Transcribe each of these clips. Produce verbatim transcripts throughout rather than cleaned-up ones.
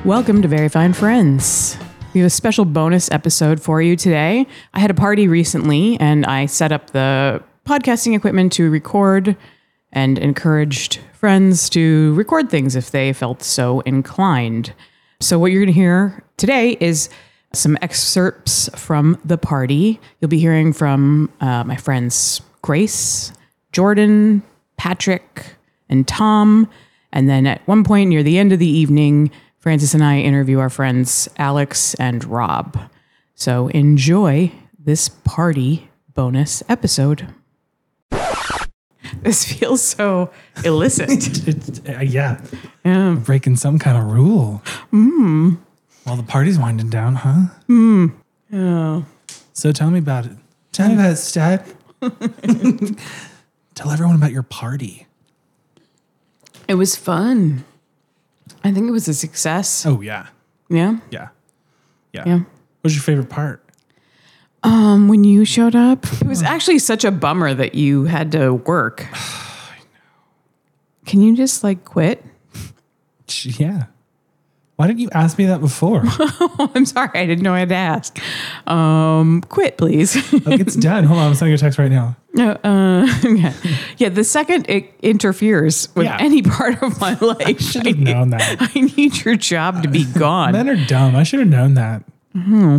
Welcome to Very Fine Friends. We have a special bonus episode for you today. I had a party recently and I set up the podcasting equipment to record and encouraged friends to record things if they felt so inclined. So what you're going to hear today is some excerpts from the party. You'll be hearing from uh, my friends Grace, Jordan, Patrick, and Tom. And then at one point near the end of the evening, Francis and I interview our friends Alex and Rob. So enjoy this party bonus episode. This feels so illicit. it, uh, yeah. Yeah. Breaking some kind of rule. Mm. Well, the party's winding down, huh? Mm. Yeah. So tell me about it. Tell me about it, Stat. Tell everyone about your party. It was fun. I think it was a success. Oh, yeah. Yeah? Yeah. Yeah. Yeah. What was your favorite part? Um, when you showed up, it was actually such a bummer that you had to work. I know. Can you just like quit? Yeah. Why didn't you ask me that before? Oh, I'm sorry. I didn't know I had to ask. Um, quit, please. Look, it's done. Hold on. I'm sending you a text right now. Uh, uh, yeah. yeah, the second it interferes with Yeah. any part of my life, I should have known that. I need your job to be gone. Men are dumb. I should have known that. Mm-hmm.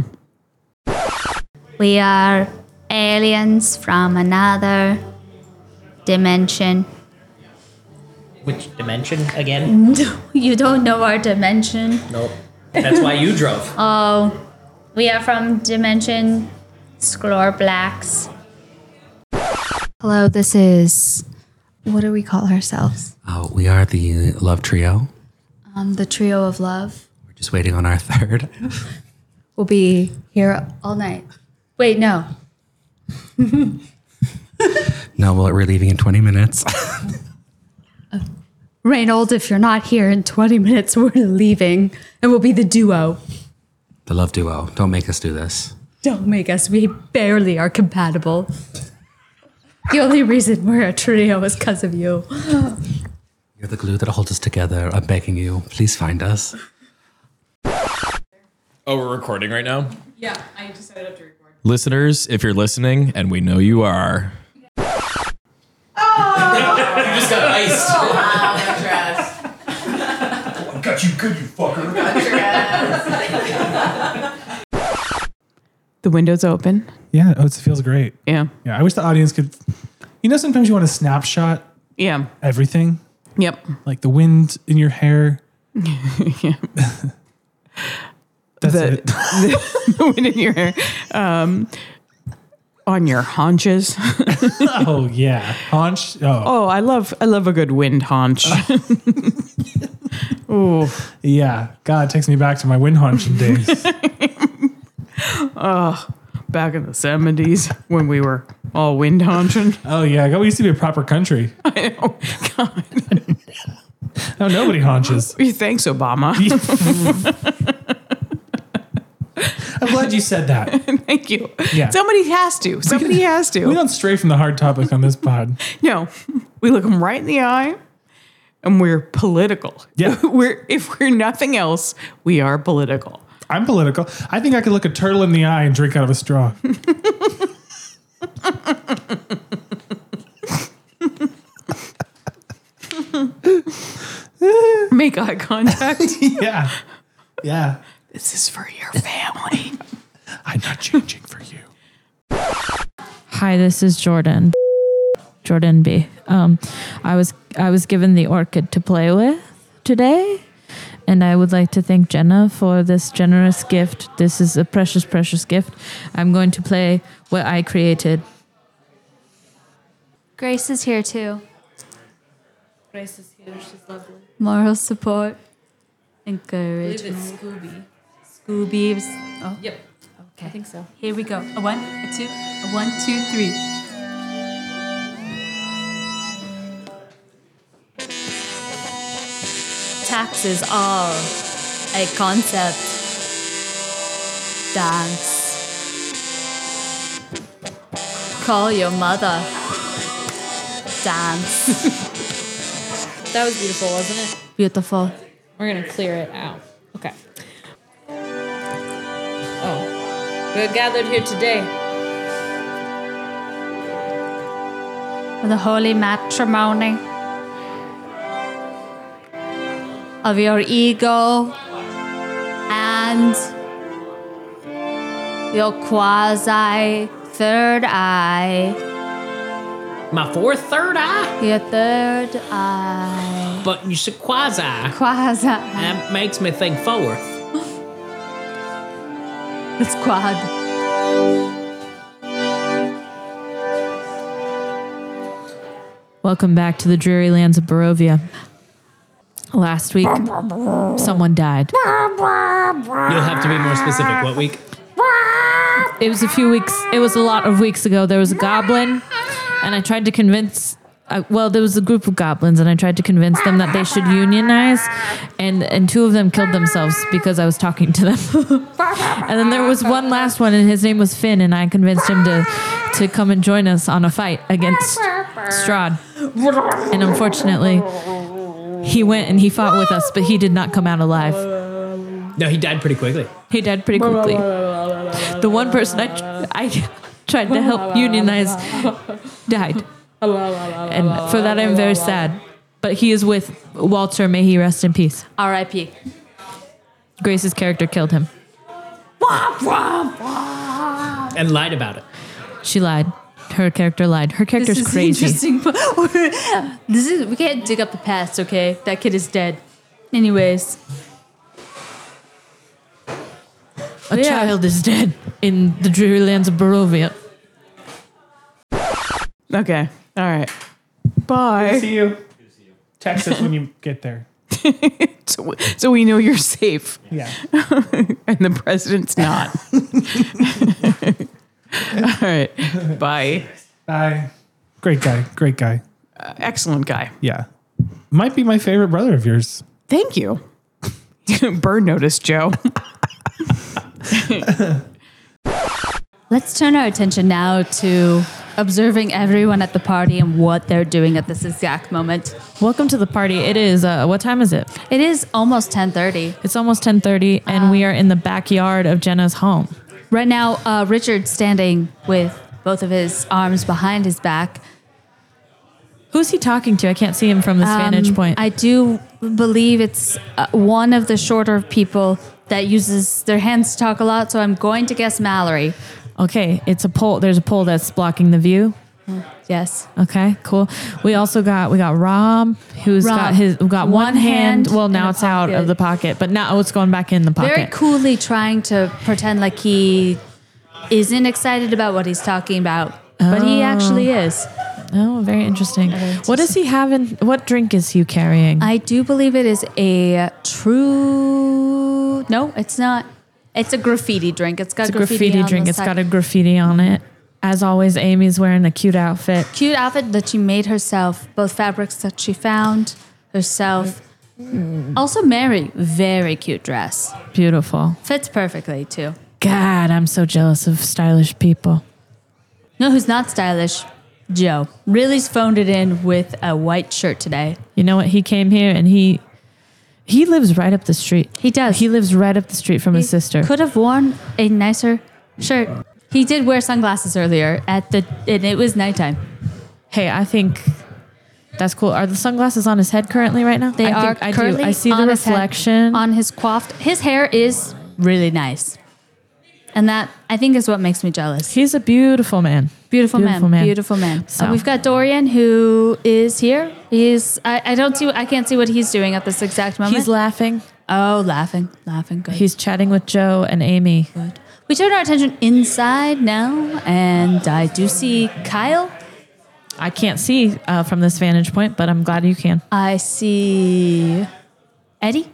We are aliens from another dimension. Which dimension again? You don't know our dimension. Nope. That's why you drove. Oh, we are from dimension Sklor Blacks. Hello, this is, what do we call ourselves? Oh, we are the Love Trio. Um, the Trio of Love. We're just waiting on our third. We'll be here all night. Wait, no. No, well, we're leaving in twenty minutes. uh, Reynold, if you're not here in twenty minutes, we're leaving. And we'll be the duo. The Love Duo. Don't make us do this. Don't make us. We barely are compatible. The only reason we're a trio is because of you. You're the glue that holds us together. I'm begging you. Please find us. Oh, we're recording right now? Yeah, I just set it up to record. Listeners, if you're listening, and we know you are. You just got iced. Oh, wow, that's dress. I got you good, you fucker. The window's open. Yeah. Oh, it feels great. Yeah. Yeah. I wish the audience could. You know, sometimes you want to snapshot Yeah. everything. Yep. Like the wind in your hair. Yeah. That's the, it. the, the wind in your hair. Um, on your haunches. Oh yeah, haunch. Oh. Oh, I love I love a good wind haunch. Oh Yeah. God, it takes me back to my wind haunching days. Oh, back in the seventies when we were all wind haunching. Oh yeah, we used to be a proper country. I know. God. No, nobody haunches. Thanks, Obama. I'm glad you said that. Thank you. Yeah. Somebody has to. Somebody has to. We don't stray from the hard topic on this pod. No, we look them right in the eye, and we're political. Yeah. We're if we're nothing else, we are political. I'm political. I think I could look a turtle in the eye and drink out of a straw. Make eye contact. Yeah. Yeah. This is for your family. I'm not changing for you. Hi, this is Jordan. Jordan B. Um, I was I was given the orchid to play with today, and I would like to thank Jenna for this generous gift. This is a precious, precious gift. I'm going to play what I created. Grace is here too. Grace is here. She's lovely. Moral support. Encouragement. Scooby. Scooby. Oh, Yep. Okay. I think so. here we go. A one, a two, a one, two, three. Taxes are a concept. Dance. Call your mother. Dance. That was beautiful, wasn't it? Beautiful. We're going to clear it out. Okay. We're gathered here today. For the holy matrimony of your ego and your quasi third eye. My fourth, third eye? Your third eye. But you said quasi. Quasi. That makes me think fourth. It's quad. Welcome back to the dreary lands of Barovia. Last week, someone died. You'll have to be more specific. What week? It was a few weeks, it was a lot of weeks ago. There was a goblin, and I tried to convince, uh, well, there was a group of goblins, and I tried to convince them that they should unionize, and, and two of them killed themselves because I was talking to them. And then there was one last one, and his name was Finn, and I convinced him to, to come and join us on a fight against Strahd. And unfortunately, he went and he fought with us, but he did not come out alive. No, he died pretty quickly. He died pretty quickly. The one person I, tr- I tried to help unionize died. And for that, I'm very sad. But he is with Walter. May he rest in peace. R I P Grace's character killed him. And lied about it. She lied. Her character lied. Her character's This is crazy. interesting. This is, we can't dig up the past, okay? That kid is dead. Anyways. A Yeah. child is dead in the dreary lands of Barovia. Okay. All right. Bye. See you. Text us when you get there. So, so we know you're safe Yeah. and the president's not. All right. Bye. Bye. Great guy. Great guy. Uh, excellent guy. Yeah. Might be my favorite brother of yours. Thank you. Bird notice, Joe. Let's turn our attention now to observing everyone at the party and what they're doing at this exact moment. Welcome to the party. It is, uh, what time is it? It is almost ten thirty. It's almost ten thirty, and we are in the backyard of Jenna's home. Right now, uh, Richard's standing with both of his arms behind his back. Who's he talking to? I can't see him from this vantage point. I do believe it's uh, one of the shorter people that uses their hands to talk a lot, so I'm going to guess Mallory. Okay, it's a pole. There's a pole that's blocking the view. Yes. Okay, cool. We also got we got Rob, who's Rob. got his we got one, One hand hand. Well, in now a it's out pocket. of the pocket, but now it's going back in the pocket. Very coolly trying to pretend like he isn't excited about what he's talking about, but he actually is. Oh, very interesting. What does he have in? What drink is he carrying? I do believe it is a true. No, it's not. It's a graffiti drink. It's got it's a graffiti, graffiti on drink. the It's side. got a graffiti on it. As always, Amy's wearing a cute outfit. Cute outfit that she made herself. Both fabrics that she found herself. Also, Mary, very cute dress. Beautiful. Fits perfectly too. God, I'm so jealous of stylish people. No, who's not stylish? Joe. Really's phoned it in with a white shirt today. You know what? He came here and he he lives right up the street. He does. He lives right up the street from his He sister. Could have worn a nicer shirt. He did wear sunglasses earlier at the, and it was nighttime. Hey, I think that's cool. Are the sunglasses on his head currently right now? They I are think I currently do. I see on the his head, reflection. on his coiffed. His hair is really nice, and that I think is what makes me jealous. He's a beautiful man. Beautiful, Beautiful man, man. beautiful man. So. Uh, we've got Dorian, who is here. He's I, I don't see I can't see what he's doing at this exact moment. He's laughing. oh, laughing, laughing. Good. He's chatting with Joe and Amy. good. We turn our attention inside now, and I do see Kyle. I can't see uh, from this vantage point, but I'm glad you can. I see Eddie.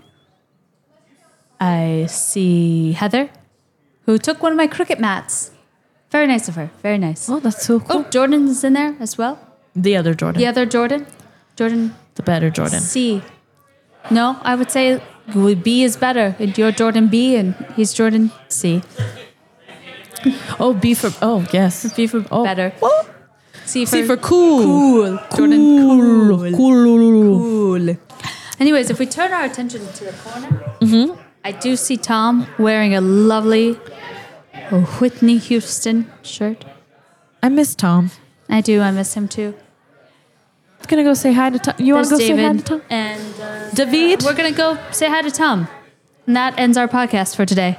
I see Heather, who took one of my cricket mats. Very nice of her. Very nice. Oh, that's so cool. Oh, Jordan's in there as well. The other Jordan. The other Jordan. Jordan The better Jordan. C. No, I would say B is better. And you're Jordan B, and he's Jordan C. Oh, B for, oh, yes. B for Oh. better. C for, C for cool. cool. Jordan cool. Cool. Cool. Anyways, if we turn our attention to the corner, I do see Tom wearing a lovely a Whitney Houston shirt. I miss Tom. I do. I miss him too. I'm gonna go say hi to Tom. You want to go There's say hi David to Tom? and uh, David. we're gonna go say hi to Tom. And that ends our podcast for today.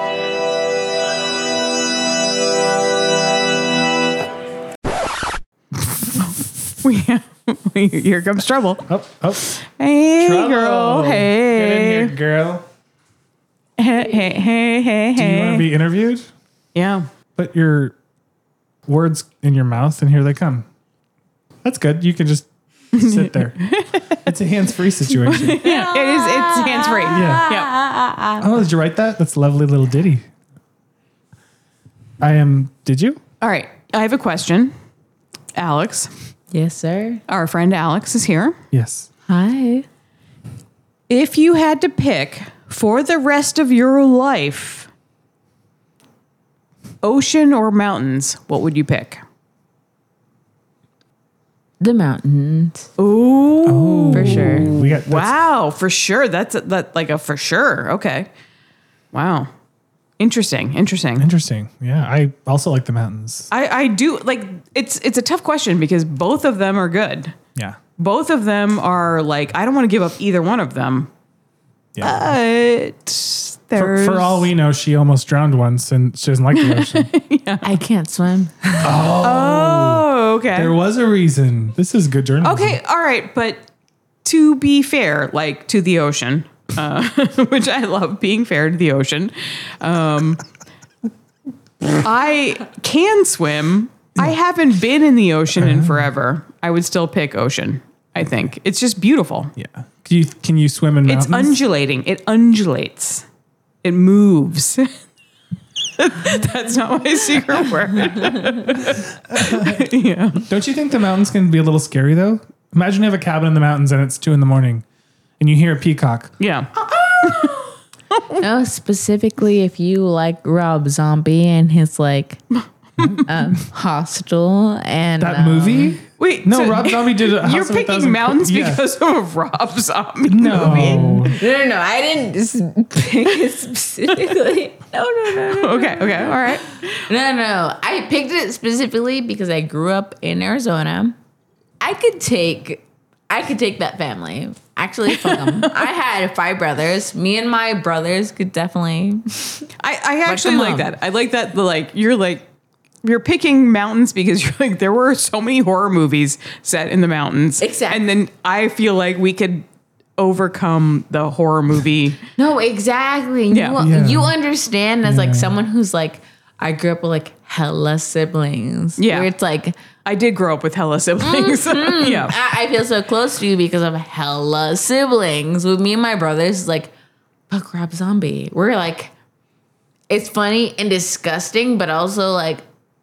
We, we here comes trouble. Oh, oh. Hey, Trouble. girl. Get in Hey. here, girl. Hey, hey, hey, hey, Do you want to hey. be interviewed? Yeah. Put your words in your mouth and here they come. That's good. You can just sit there. It's a hands-free situation. Yeah. It is. It's hands free. Yeah. Yeah. Oh, did you write that? That's a lovely little ditty. I am. Did you? All right. I have a question. Alex, Yes, sir. our friend Alex is here. Yes. Hi. If you had to pick for the rest of your life, ocean or mountains, what would you pick? The mountains. Ooh. For sure. We got. That's, Wow, for sure. That's a, that like a for sure. Okay. Wow. Interesting. Interesting. Interesting. Yeah. I also like the mountains. I, I do like it's it's a tough question because both of them are good. Yeah. Both of them are like I don't want to give up either one of them. Yeah. But for, there's for all we know, she almost drowned once and she doesn't like the ocean. I can't swim. Oh, okay. There was a reason. This is good journalism. Okay, all right, but to be fair, like to the ocean, uh, which I love being fair to the ocean. Um, I can swim. I haven't been in the ocean in forever. I would still pick ocean. I think it's just beautiful. Yeah. Can you can you swim in It's mountains? undulating. It undulates. It moves. That's not my secret word. Yeah. Don't you think the mountains can be a little scary though? Imagine you have a cabin in the mountains and it's two in the morning, and you hear a peacock. Yeah. No, specifically if you like Rob Zombie and his like um, Hostel and That um, movie? Wait. No, so Rob Zombie did. A House You're of a picking Thousand mountains Cor- yeah. because of a Rob Zombie No. movie. No, no, no. I didn't just pick it specifically. No, no, no, no. Okay. Okay. All right. No, no. I picked it specifically because I grew up in Arizona. I could take, I could take that family. Actually, fuck them. I had five brothers. Me and my brothers could definitely. I, I actually come like on. that. I like that. The like you're like you're picking mountains because you're like there were so many horror movies set in the mountains. Exactly. And then I feel like we could overcome the horror movie. No, exactly. Yeah. You, Yeah. you understand as Yeah. like someone who's like, I grew up with like hella siblings. Yeah. Where it's like, I did grow up with hella siblings. Yeah. I, I feel so close to you because of hella siblings. With me and my brothers, it's like, fuck Rob Zombie. We're like, it's funny and disgusting, but also like,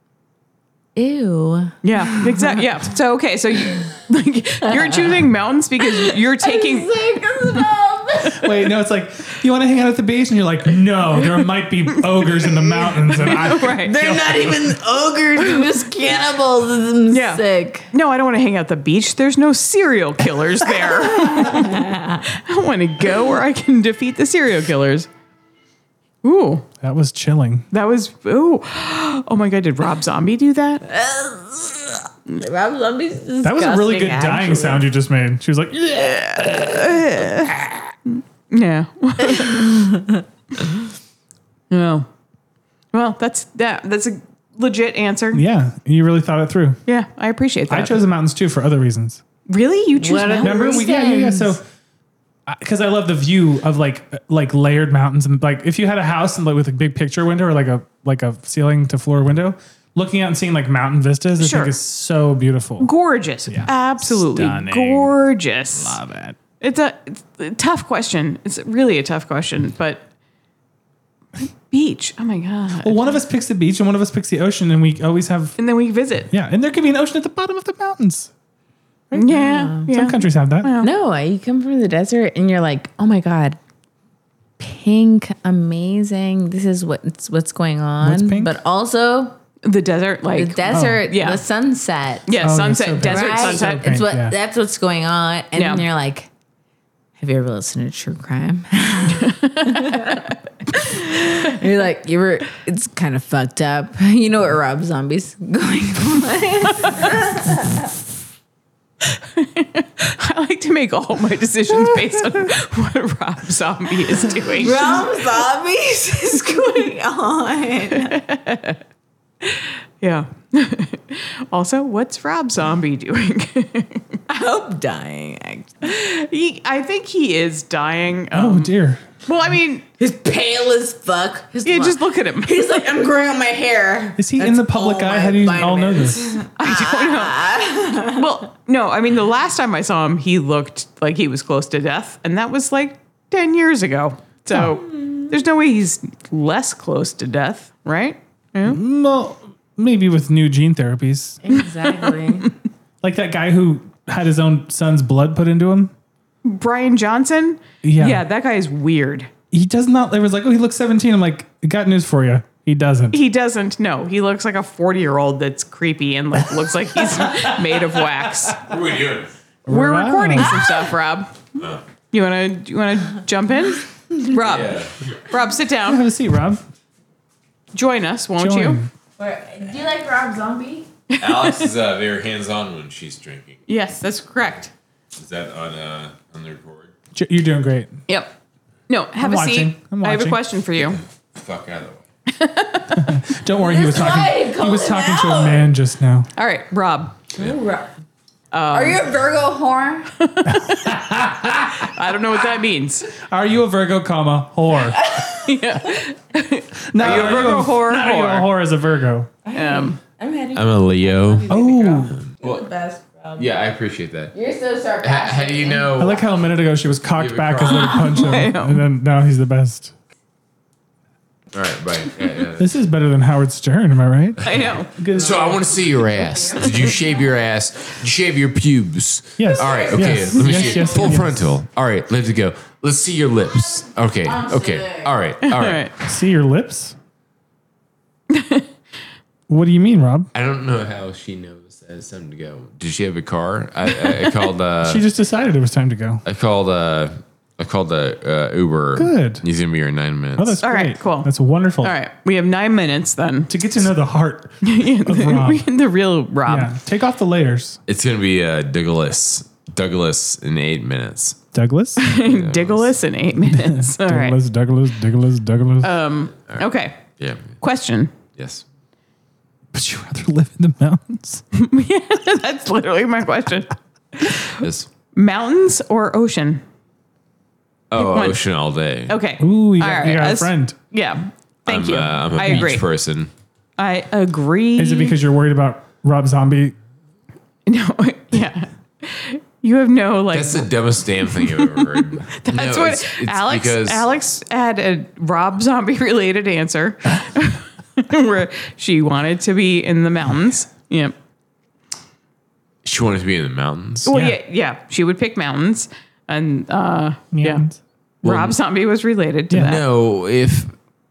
ew. Yeah. Exactly. Yeah. So okay. So you, like you're choosing mountains because you're taking. Wait, no, it's like you want to hang out at the beach, and you're like, no, there might be ogres in the mountains, and I. Right. They're not even ogres, they're just cannibals. I'm Yeah. sick. No, I don't want to hang out the beach. There's no serial killers there. I want to go where I can defeat the serial killers. Ooh, That was chilling. that was ooh. Oh my god, did Rob Zombie do that? Rob Zombie's That was a really good disgusting, dying actually. sound you just made. She was like, yeah. Yeah. No. Well, that's that. That's a legit answer. Yeah, you really thought it through. Yeah, I appreciate that. I chose the mountains too for other reasons. Really, you choose What a- mountains? Remember, we, yeah, yeah, yeah. So, Reasons. because I love the view of like like layered mountains, and like if you had a house and like with a big picture window or like a like a ceiling to floor window, looking out and seeing like mountain vistas, I Sure. think is so beautiful. Gorgeous. Absolutely Stunning. gorgeous. Love it. It's a, it's a tough question. It's really a tough question, but beach. Oh my god. Well, one of us picks the beach and one of us picks the ocean, and we always have And then we visit. yeah. And there could be an ocean at the bottom of the mountains. Yeah. Yeah. Some countries have that. No, you come from the desert and you're like, oh my God, pink, amazing. This is what's what's going on. What's pink? But also The desert, like the desert, yeah. the sunset. yeah, Oh, sunset, yeah, so desert, Right? sunset. So It's what yeah. that's what's going on. And Yeah. then you're like, have you ever listened to true crime? You're like, you were, it's kind of fucked up. You know what Rob Zombie's going on. I like to make all my decisions based on what Rob Zombie is doing. Rob Zombies is going on. Yeah. Also, what's Rob Zombie doing? I hope dying. Actually. he, I think he is dying. Oh Um, dear. well, I mean, He's pale as fuck. His yeah, lo- just look at him. He's like, I'm growing out my hair. Is he That's in the public all eye? my How do you all know vitamins. this? I don't know. Well, no, I mean, the last time I saw him, he looked like he was close to death, and that was like ten years ago. So there's no way he's less close to death, right? Yeah. Well, maybe with new gene therapies. Exactly. Like that guy who had his own son's blood put into him. Brian Johnson? Yeah. Yeah, that guy is weird. He does not. It was like, oh, he looks seventeen. I'm like, I got news for you. He doesn't. He doesn't. No, he looks like a forty-year-old that's creepy and like looks like he's made of wax. What are we doing? We're Wow. recording some stuff, Rob. You wanna you wanna jump in? Rob. Yeah. Rob, sit Have down. a seat, Rob. Join us, won't you? Join. Do you like Rob Zombie? Alex is uh, very hands-on when she's drinking. Yes, that's correct. Is that on uh, on the record? J- You're doing great. Yep. No, have I'm a watching. seat. I'm I have a watching. question for you. Fuck out of the way. Don't worry, he was Why talking. He was call talking him to a out? man just now. All right, Rob. Ooh, Rob. Are you a Virgo whore? I don't know what that means. Are you a Virgo, comma whore? Yeah. No, Are you a Virgo whore? Not are you a Whore. whore as a Virgo. Um, I'm heading I'm a Leo. Oh, You're the best, Rob. Yeah, I appreciate that. You're so How, sarcastic. how do you know? I like how a minute ago she was cocked Give it back cry. as they would punch him, I know. and then now he's the best. All right, bye. Yeah, yeah. This is better than Howard Stern, am I right? I know. So I want to see your ass. Did you shave your ass? Did you shave your pubes? Yes. All right. Okay. Yes. Let me Yes, see. it. yes, Full yes. frontal. All right. Let's go. Let's see your lips. Okay. Okay. All right. All All right. right. See your lips? What do you mean, Rob? I don't know how she knows that it's time to go. Did she have a car? I, I, I called. Uh, She just decided it was time to go. I called. Uh, I called the uh, Uber. Good. He's gonna be here in nine minutes. Oh, that's All great. right, cool. That's wonderful. All right. We have nine minutes then. To get to know the heart of the, Rob. the real Rob. Yeah. Take off the layers. It's gonna be uh, Douglas. Douglas in eight minutes. Douglas? Diggleless in eight minutes. All right. Douglas, Douglas, Douglas, Douglas. Um, okay. Yeah. Question. Yes. Would you rather live in the mountains? That's literally my question. Yes. Mountains or ocean? Oh, one. ocean all day. Okay. Ooh, you All got, right, you got a as- friend. Yeah. Thank I'm, you. Uh, I'm a I beach agree. person. I agree. Is it because you're worried about Rob Zombie? No. Yeah. You have no like. That's the dumbest damn thing I've ever heard. That's No, what it's- it's Alex. because- Alex had a Rob Zombie related answer, where she wanted to be in the mountains. Yep. She wanted to be in the mountains. Well, Yeah. yeah, yeah. She would pick mountains, and uh, Mountains. yeah, Rob Zombie was related to that. No, if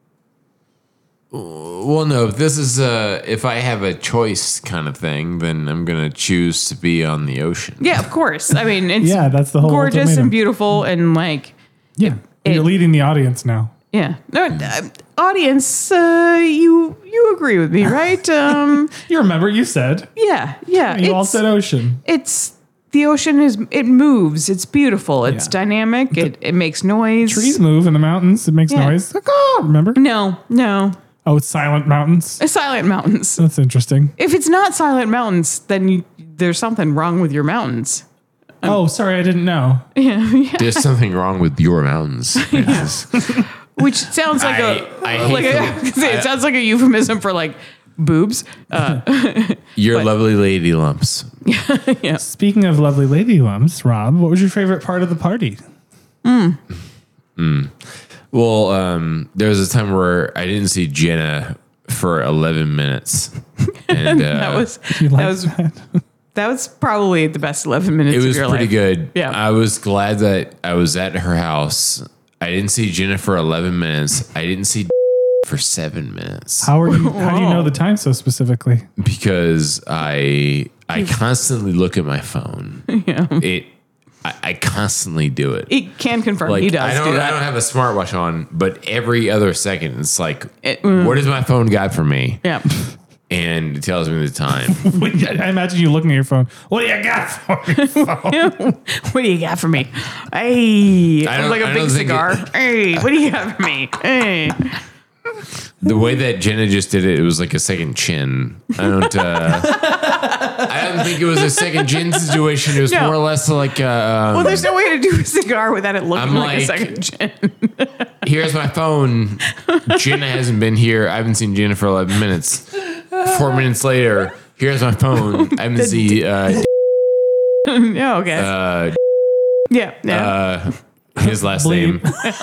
well, no, if this is uh if I have a choice kind of thing, then I'm gonna choose to be on the ocean. Yeah, of course. I mean, it's Yeah, that's the whole gorgeous ultimatum. and beautiful, and like, Yeah. It- you're leading the audience now. yeah. No, uh, audience, uh, you you agree with me, right? Um, You remember you said. yeah, yeah. You all it's- said ocean. it's the ocean is it moves. It's beautiful. It's Yeah. dynamic. It it makes noise. Trees move in the mountains. It makes Yeah. noise. Like, oh, remember? No, no. Oh, it's silent mountains. It's silent mountains. That's interesting. If it's not silent mountains, then you, there's something wrong with your mountains. Oh, sorry, I didn't know. Yeah, yeah. There's something wrong with your mountains. Yes. Which sounds like I- a I hate like a, the- it sounds like a euphemism for like boobs. Uh, Your But- lovely lady lumps. Speaking of lovely lady lumps, Rob, what was your favorite part of the party? Well, um, there was a time where I didn't see Jenna for eleven minutes, and uh, that was You that like was that? that was probably the best eleven minutes. it of was your pretty life. good. Yeah. I was glad that I was at her house. I didn't see Jenna for eleven minutes. I didn't see for seven minutes How are you? How do you know the time so specifically? because I I constantly look at my phone. Yeah. It I, I constantly do it. He can confirm Like he does I don't, do that. I don't have a smartwatch on, but every other second it's like, It- mm. what has my phone got for me? Yeah. And it tells me the time. I imagine you looking at your phone. What do you got for me? Phone? What do you got for me? Hey, I I'm don't- like a I big don't think cigar. it- Hey, what do you got for me? Hey. The way that Jenna just did it, it was like a second chin. I don't. Uh, I don't think it was a second chin situation. It was No. more or less like. Uh, Well, there's no way to do a cigar without it looking I'm like, a like- second chin. Here's my phone. Jenna hasn't been here. I haven't seen Jenna for eleven minutes. Four minutes later, here's my phone. I haven't seen. Uh, Yeah, okay. uh, yeah, yeah. uh, his last name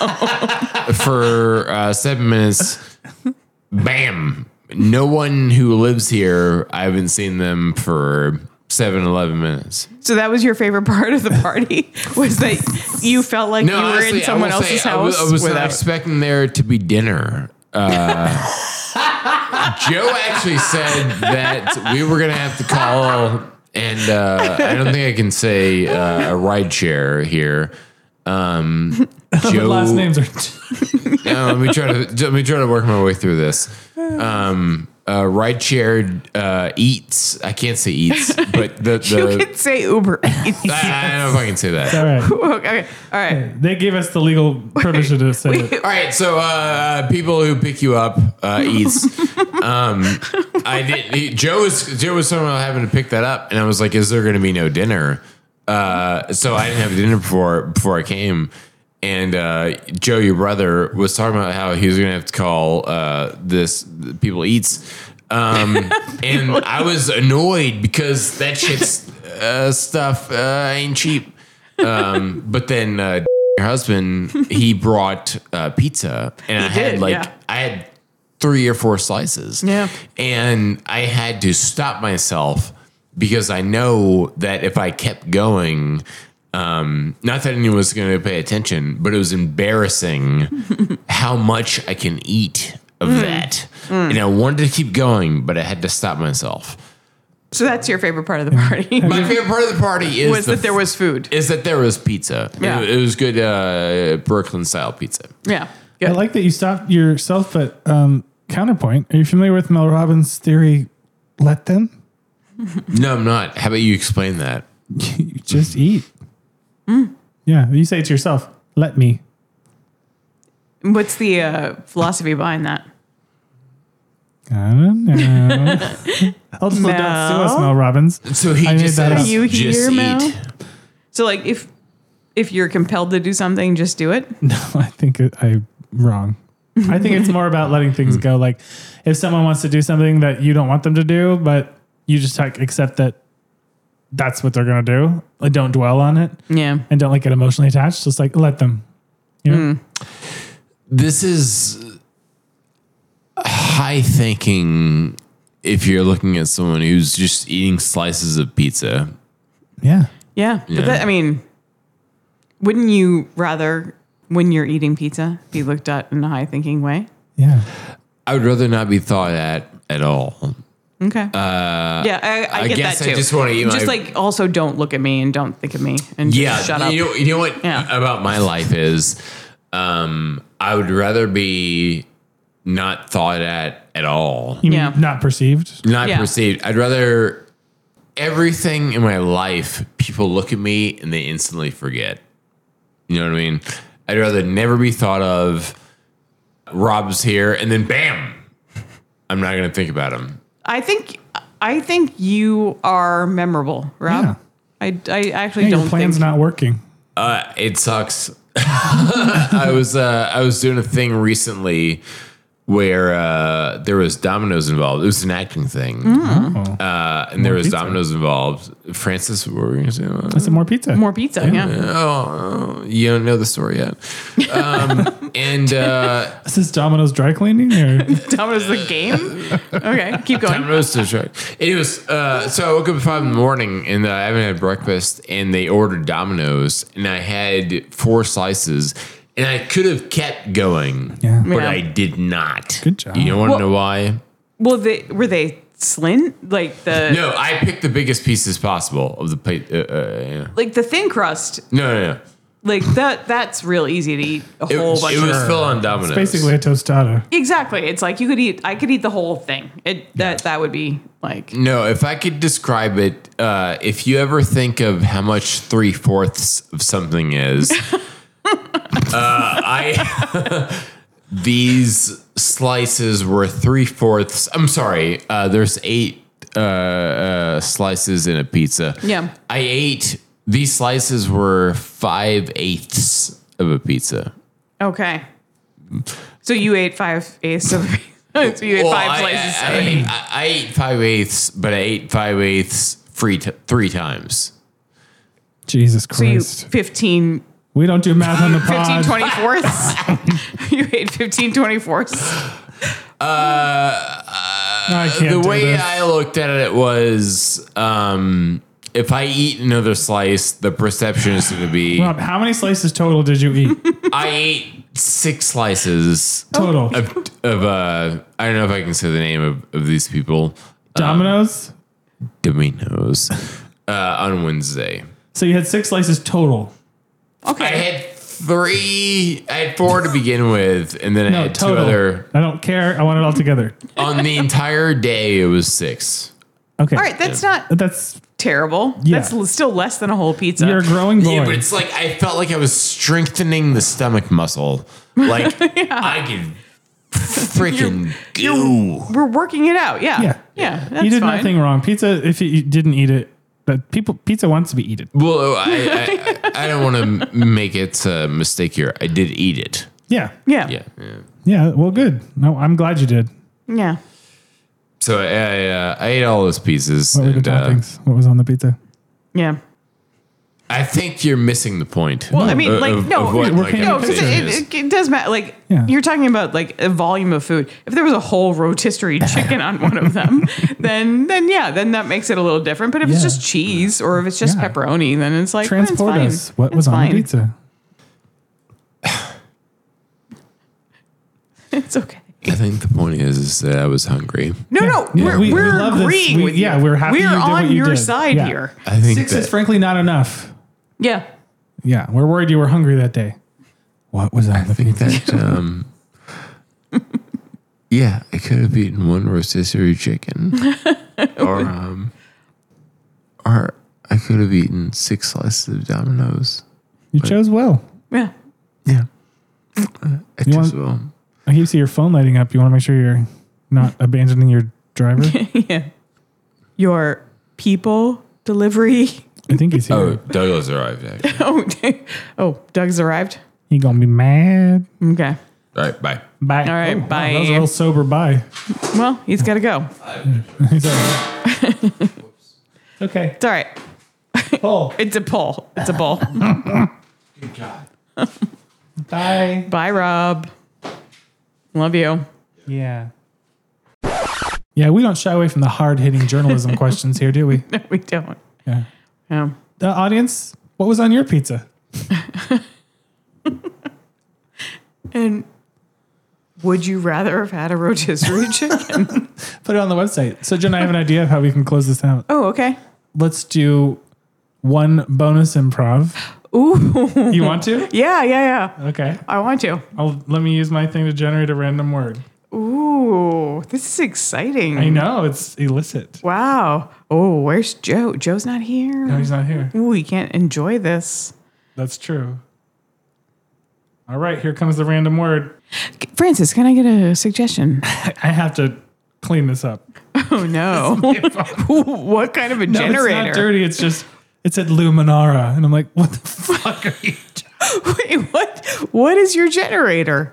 for uh, seven minutes. Bam! No one who lives here. I haven't seen them for seven, eleven minutes. So that was your favorite part of the party? Was that you felt like you were honestly, in someone I will say, else's I house? was, I was not without- expecting there to be dinner. Uh, Joe actually said that we were gonna have to call, and uh, I don't think I can say uh, a ride share here. Um, Joe, Last names are. Uh, let me try to let me try to work my way through this. Um, uh, ride shared uh, eats. I can't say eats, but the you the can say Uber Eats. I, I don't know if I can say that. All right. Okay, all right. They gave us the legal permission to say it. All right, so uh, people who pick you up uh, eats. Um, I did. He, Joe was Joe was somehow having to pick that up, and I was like, "Is there going to be no dinner?" Uh, so I didn't have dinner before before I came, and uh, Joe, your brother, was talking about how he was going to have to call uh, this People Eats, um, and I was annoyed because that shit's uh, stuff uh, ain't cheap. Um, but then uh, your husband, he brought uh, pizza, and I had did, like yeah. I had three or four slices, Yeah. and I had to stop myself because I know that if I kept going, um, not that anyone was going to pay attention, but it was embarrassing how much I can eat of that, and I wanted to keep going, but I had to stop myself. So that's your favorite part of the party? My favorite part of the party is was the that there was food. is that there was pizza. Yeah. It, it was good uh, Brooklyn style pizza. Yeah. I Good. like that you stopped yourself, but um, counterpoint. Are you familiar with Mel Robbins' theory? Let them. No, I'm not. How about you explain that? You just eat. Yeah, you say it to yourself. Let me. What's the uh, philosophy behind that? I don't know. I'll just let that sue us, Mel? Mel Robbins. So he I made just that says, up. You just hear, eat. Mel? So like if if you're compelled to do something, just do it. No, I think it, I'm wrong. I think it's more about letting things go. Like if someone wants to do something that you don't want them to do, but you just like accept that that's what they're going to do. Like don't dwell on it Yeah. and don't like get emotionally attached. Just like let them, you know? This is high thinking if you're looking at someone who's just eating slices of pizza. Yeah. Yeah. Yeah. But that, I mean, wouldn't you rather when you're eating pizza be looked at in a high thinking way? Yeah. I would rather not be thought at at all. Okay. Uh, yeah, I, I, I get guess that I too. just wanna eat Just my- like also don't look at me and don't think of me and just Yeah, shut up. you know, you know what Yeah. about my life is, um, I would rather be not thought at at all, You Yeah. mean not perceived? not Yeah. perceived. I'd rather everything in my life, people look at me and they instantly forget. You know what I mean? I'd rather never be thought of. Rob's here, and then bam, I'm not going to think about him. I think I think you are memorable, Rob. Yeah. I, I actually Yeah, don't your plan's think not working. Uh, it sucks. I was uh, I was doing a thing recently where uh, there was dominoes involved. It was an acting thing, Oh. uh, and there was pizza. dominoes involved. Francis, what were you gonna say? about I said more pizza. more pizza. Yeah. Oh, you don't know the story yet. Um, and uh, Is this Domino's dry cleaning or Domino's the game. Okay, keep going. Domino's to try. It was uh, so I woke up at five in the morning and uh, I haven't had breakfast, and they ordered Domino's, and I had four slices, and I could have kept going, Yeah. but Yeah. I did not. Good job. You want to Well- know why? Well, they were they slint, like the No, I picked the biggest pieces possible of the plate. Uh, uh, yeah. like the thin crust. No, no, no. Like that. That's real easy to eat a It, whole bunch. it was of still on Domino's. It's basically a tostada. Exactly. It's like you could eat. I could eat the whole thing. It that that would be like. No, if I could describe it, uh, if you ever think of how much three fourths of something is, uh, I these slices were three fourths. I'm sorry. Uh, there's eight uh, uh, slices in a pizza. Yeah. I ate these slices were five eighths of a pizza. Okay. So you ate five eighths of. So you ate Well, five I, slices. I, of I, eight. I, I ate five eighths, but I ate five eighths three t- three times. Jesus So you Christ. fifteen. we don't do math on the pod. fifteen twenty-fourths. You ate fifteen twenty-fourths. I can't The do way this. I looked at it was, um, if I eat another slice, the perception is going to be Rob, how many slices total did you eat? I ate six slices Total. of, of uh, I don't know if I can say the name of, of these people. Domino's? Domino's uh, on Wednesday. So you had six slices total. Okay. I had three. I had four to begin with, and then I No, had total. two other. I don't care. I want it all together. On the entire day, it was six. Okay. All right. That's not That's terrible. Yeah. That's l- still less than a whole pizza. you're a growing boy. Yeah, but it's like I felt like I was strengthening the stomach muscle. Like I could freaking go. We're working it out. Yeah. Yeah. Yeah. That's you did fine. nothing wrong. Pizza, if you didn't eat it, but people, pizza wants to be eaten. Well, I I, I don't want to make it a mistake here. I did eat it. Yeah. Yeah. Yeah. yeah. Yeah. Well, good. No, I'm glad you did. Yeah. So I I, uh, I ate all those pieces. What were the and, uh, toppings? What was on the pizza? Yeah. I think you're missing the point. Well, I mean, of- like, of- no, of what we're my painting a No, because conversation it, is. it, it does matter. Like Yeah. you're talking about like a volume of food. If there was a whole rotisserie chicken on one of them, then then yeah, then that makes it a little different. But if it's Yeah. just cheese or if it's just Yeah. pepperoni, then it's like Transport eh, it's us. fine. What It's was on fine. the pizza? It's okay. I think the point is, is that I was hungry. No, no, Yeah, we're, we- we we're love this. agreeing We- with yeah, you. we're happy We're you did what on you your did. side Yeah. here. I think Six that, is frankly not enough. Yeah. Yeah. We're worried you were hungry that day. What was on the I think pizza? that um, yeah, I could have eaten one rotisserie chicken, or um, or I could have eaten six slices of Domino's. You chose well. Yeah. Yeah, I You just want- will. I keep see your phone lighting up. You want to make sure you're not abandoning your driver. Yeah. Your people delivery. I think he's here. Oh, Douglas arrived. Actually. Oh, oh, Doug's arrived. He gonna be mad. Okay. All right, bye. Bye. All right, Oh, wow, bye. that was a real sober bye. Well, he's got to go. He's like, okay. It's all right. Pull. It's a pull. It's a pull. Good job. Bye. Bye, Rob. Love you. Yeah. Yeah, we don't shy away from the hard hitting journalism questions here, do we? No, we don't. Yeah. Yeah. The audience, what was on your pizza? And would you rather have had a rotisserie chicken? Put it on the website. So, Jen, I have an idea of how we can close this out. Oh, okay. Let's do one bonus improv. Ooh. You want to? Yeah, yeah, yeah. Okay. I want to. I'll let me use my thing to generate a random word. Ooh, this is exciting. I know it's illicit. Wow. Oh, where's Joe? Joe's not here. No, he's not here. Ooh, he can't enjoy this. That's true. All right, here comes the random word. Francis, can I get a suggestion? I have to clean this up. Oh no. What kind of a No, generator? it's not dirty. It's just it said Luminara, and I'm like, what the fuck are you? Wait, what? What is your generator?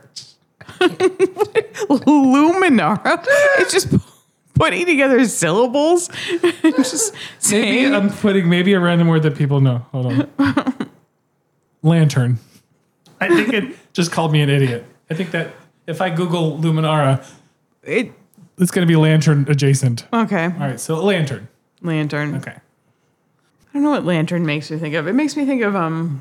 Luminara. It's just putting together syllables. Just Maybe saying. I'm putting maybe a random word that people know. Hold on. Lantern. I think it just called me an idiot. I think that if I Google Luminara, It. it's going to be lantern adjacent. Okay. All right, so lantern. Lantern. Okay. I don't know what lantern makes me think of. It makes me think of um.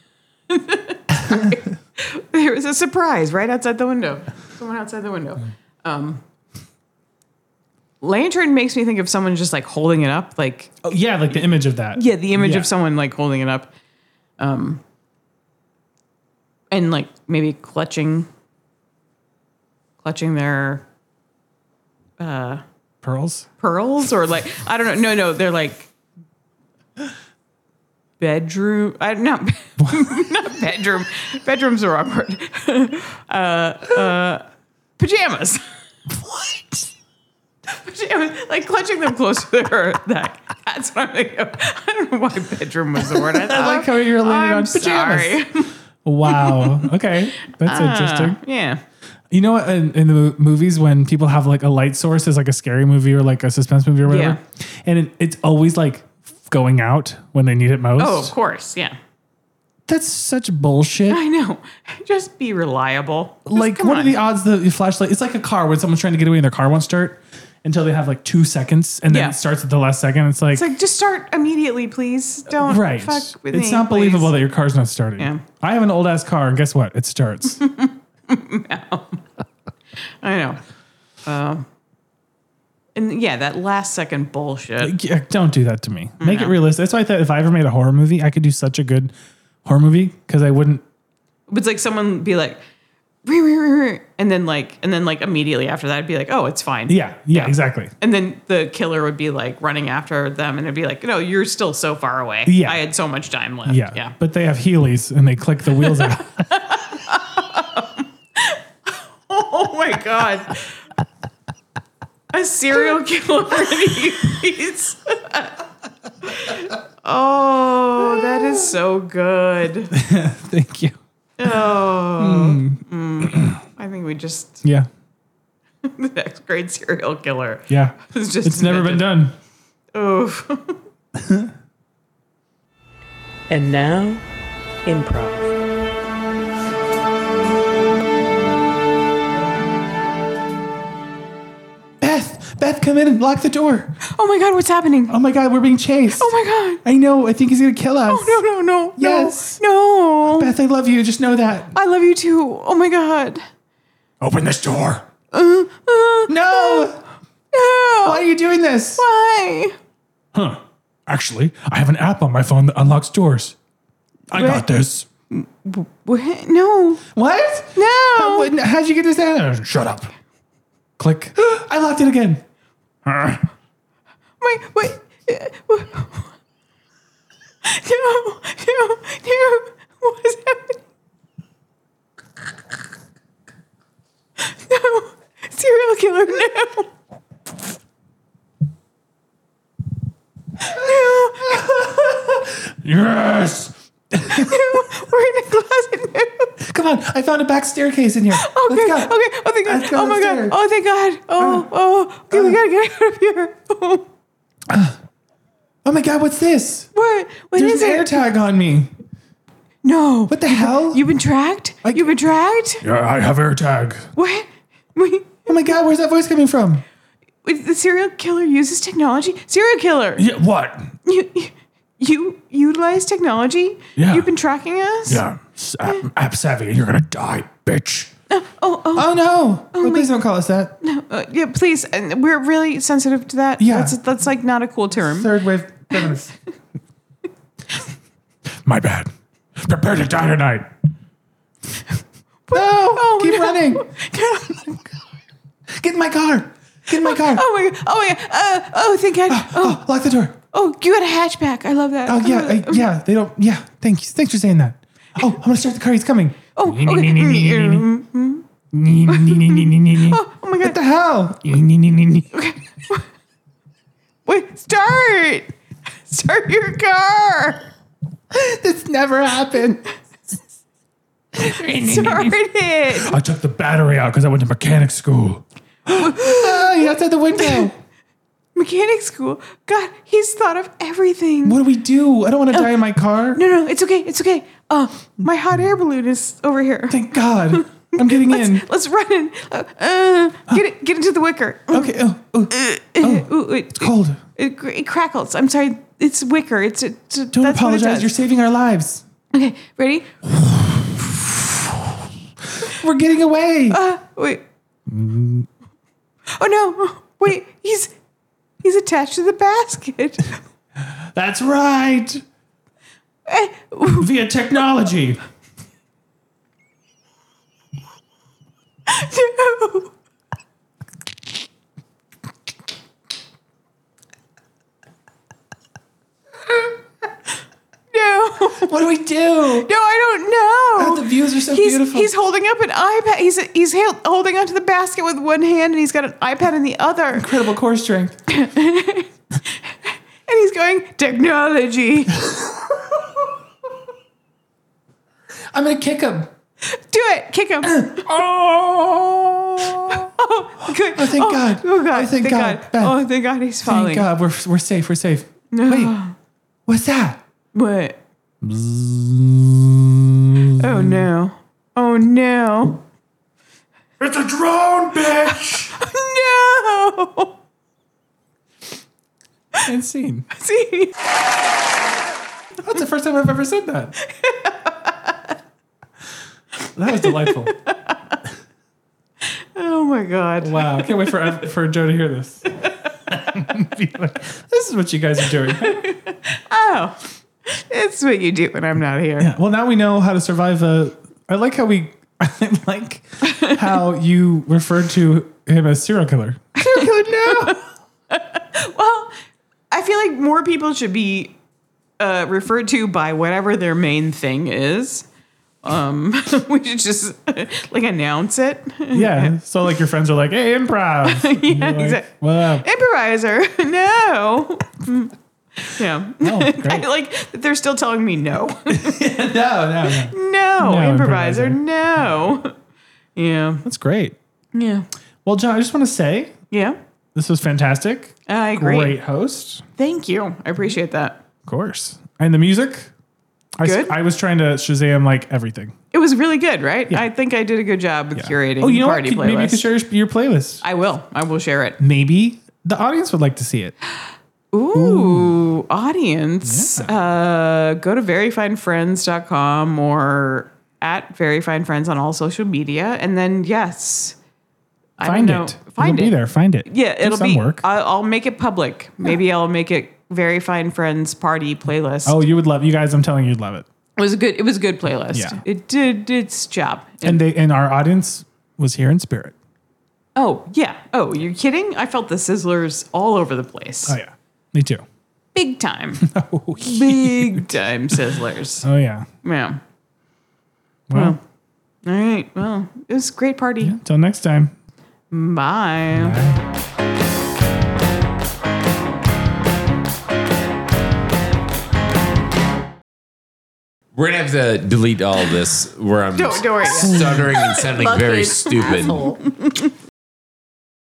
There was a surprise right outside the window. Someone outside the window. Um, lantern makes me think of someone just like holding it up, like Oh, yeah, like the image of that. yeah, the image Yeah. of someone like holding it up, um, and like maybe clutching, clutching their Pearls. pearls, or like I don't know. No, no, they're like bedroom. I not not bedroom. Bedrooms are awkward. uh, uh, pajamas. What? Pajamas, like clutching them close to their neck. That's what I'm thinking of. I don't know why bedroom was the word. I, I like how you're leaning I'm on pajamas. sorry. Wow. Okay. That's interesting. Uh, yeah. You know what? In, in the mo- movies, when people have like a light source, is like a scary movie or like a suspense movie or whatever, and it, it's always like going out when they need it most. Oh, of course. Yeah. That's such bullshit. I know. Just be reliable. Just Like, come what on. are the odds that the flashlight? It's like a car when someone's trying to get away and their car won't start until they have like two seconds, and then Yeah. it starts at the last second. It's like, It's like just start immediately, please. Don't right. fuck with It's me, not please. believable that your car's not starting. Yeah. I have an old ass car, and guess what? It starts. I know. Um, and yeah, that last second bullshit. Yeah, don't do that to me. Make No. it realistic. That's why I thought if I ever made a horror movie, I could do such a good horror movie because I wouldn't. It's like someone be like, "Ree, ree, ree, ree," and then like, and then like immediately after that, it'd be like, oh, it's fine. Yeah, yeah, exactly. And then the killer would be like running after them, and it'd be like, no, you're still so far away. Yeah. I had so much time left. Yeah, Yeah. But they have Heelys and they click the wheels out. Oh my god. A serial killer in Heelys. Oh, that is so good. Thank you. Oh, mm. I think we just Yeah, the next great serial killer. yeah. was just It's never been done. Oh, And now, improv. Beth, Beth, come in and lock the door. oh my god, what's happening? Oh my God, we're being chased. Oh my god. I know. I think he's gonna kill us. Oh no no no. Yes. No. no. Beth, I love you. Just know that. I love you too. Oh my god. Open this door. Uh, uh, No. no. Why are you doing this? Why? Huh. Actually, I have an app on my phone that unlocks doors. I got What? this. What? No. What? No. What- How'd you get this out? Shut up. Click. I locked it again. Wait, wait. uh, what- No, no, no. What is happening? No. Serial killer, no. No. Yes. No. We're in a closet now. Come on. I found a back staircase in here. Okay, Let's go. okay. Oh, thank God. Let's go Oh, my God. upstairs. Oh, thank God. Oh, oh. Okay, we gotta get out of here. Oh, Oh my God, what's this? what? What There's is an it? air tag on me. No. What the hell? You've been tracked? I- You've been tracked? Yeah, I have air tag. What? Wait. Oh my God, where's that voice coming from? Wait, the serial killer uses technology? Serial killer. Yeah, what? You, you, you utilize technology? Yeah. You've been tracking us? Yeah, s- app, app savvy, and you're gonna die, bitch. Oh, oh, Oh no! Oh, please don't call us that. no. Uh, yeah, please. And we're really sensitive to that. Yeah. That's, that's like not a cool term. Third wave feminists. My bad. Prepare to die tonight. No! Oh, keep no. running. No. Get in my car. Get in my car. Oh my God. Oh my God. Uh, oh, thank God. Oh, Oh, lock the door. oh, you got a hatchback. I love that. Oh yeah, I, I, yeah. They don't. Yeah. Thank you. Thanks for saying that. Oh, I'm gonna start the car. He's coming. Oh, okay. Mm, mm. Oh, oh my God. What the hell? Wait, start. Start your car. This never happened. Start it. I took the battery out because I went to mechanic school. Oh, he's outside the window. Mechanic school. God, he's thought of everything. What do we do? I don't want to die in my car. No, no, it's okay. It's okay. Uh, my hot air balloon is over here. Thank God. I'm getting in. Let's, let's run in. Uh, uh, get it. Get into the wicker. Okay. Oh, oh. Uh, ooh, it, It's cold. It, it crackles. I'm sorry. It's wicker. It's, it's Don't that's what it apologize. does. You're saving our lives. Okay, ready? We're getting away. Uh, wait. Oh no! Wait, he's he's attached to the basket. That's right. Eh, Via technology. No. No. What do we do? No, I don't know. Oh, the views are so he's, beautiful. He's holding up an iPad. He's he's held- holding onto the basket with one hand, and he's got an iPad in the other. Incredible core strength. And he's going, technology. I'm gonna kick him. Do it. Kick him. Oh. Oh, good. Oh, thank oh, God. Oh, God. Oh, thank God. Ben. Oh, thank God he's falling. Thank God. We're, we're safe. We're safe. Wait. What's that? What? Oh, no. Oh, no. It's a drone, bitch. No. And scene. See? That's the first time I've ever said that. That was delightful. Oh, my God. Wow. I can't wait for for Joe to hear this. Be like, this is what you guys are doing. Oh, it's what you do when I'm not here. Yeah. Well, now we know how to survive a. I like how we. I like how you referred to him as serial killer. Serial killer, no. Well, I feel like more people should be uh, referred to by whatever their main thing is. Um, we should just like announce it. Yeah. So like your friends are like, "Hey, improv." Yeah, like, exactly. What up? Improviser, no. Yeah. Oh, great. I like that they're still telling me no. no, no, no. No, No, improviser, improviser. no. Yeah. That's great. Yeah. Well, John, I just want to say Yeah. this was fantastic. I agree. Great host. Thank you. I appreciate that. Of course. And the music. I, s- Good? I was trying to Shazam like everything. It was really good, right? Yeah. I think I did a good job with curating Oh, you know what? party Could- playlist. Maybe you could share your, your playlist. I will. I will share it. Maybe the audience would like to see it. Ooh, audience. Uh, go to very fine friends dot com or at Very Fine Friends on all social media. And then, yes. I Find don't know. it. Find it'll it. be there. Find it. Yeah, Do it'll some be. work. I'll, I'll make it public. Maybe I'll make it Very Fine Friends party playlist. Oh, you would love. You guys, I'm telling you, you'd love it. It was a good. It was a good playlist. Yeah. It did its job. And they and our audience was here in spirit. Oh yeah. Oh, you're kidding? I felt the Sizzlers all over the place. Oh yeah, me too. Big time. Oh, Big time Sizzlers. Oh yeah. Yeah. Well, All right. Well, it was a great party. until next time. Bye. We're gonna have to delete all this where I'm Don't- don't worry. stuttering and sounding very Fucking stupid. asshole.